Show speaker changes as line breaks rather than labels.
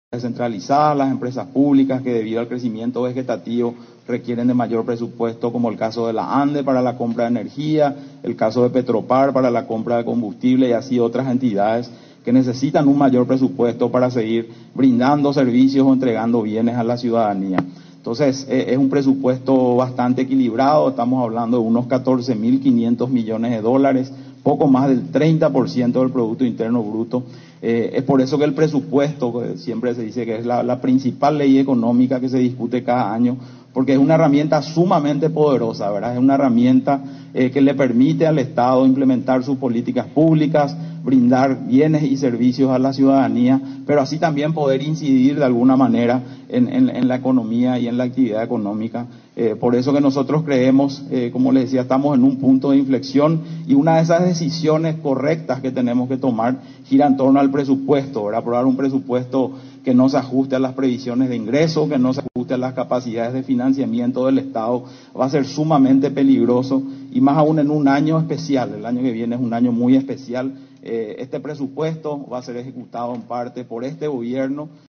descentralizadas, las empresas públicas que debido al crecimiento vegetativo requieren de mayor presupuesto, como el caso de la ANDE para la compra de energía, el caso de Petropar para la compra de combustible y así otras entidades que necesitan un mayor presupuesto para seguir brindando servicios o entregando bienes a la ciudadanía. Entonces, es un presupuesto bastante equilibrado, estamos hablando de unos 14.500 millones de dólares, poco más del 30% del Producto Interno Bruto. Es por eso que el presupuesto, siempre se dice que es la principal ley económica que se discute cada año, porque es una herramienta sumamente poderosa, ¿verdad? Es una herramienta que le permite al Estado implementar sus políticas públicas, brindar bienes y servicios a la ciudadanía, pero así también poder incidir de alguna manera en la economía y en la actividad económica. Por eso que nosotros creemos, como les decía, estamos en un punto de inflexión y una de esas decisiones correctas que tenemos que tomar gira en torno al presupuesto, ¿verdad? Aprobar un presupuesto que no se ajuste a las previsiones de ingreso, que no se ajuste a las capacidades de financiamiento del Estado, va a ser sumamente peligroso y más aún en un año especial. El año que viene es un año muy especial. Este presupuesto va a ser ejecutado en parte por este gobierno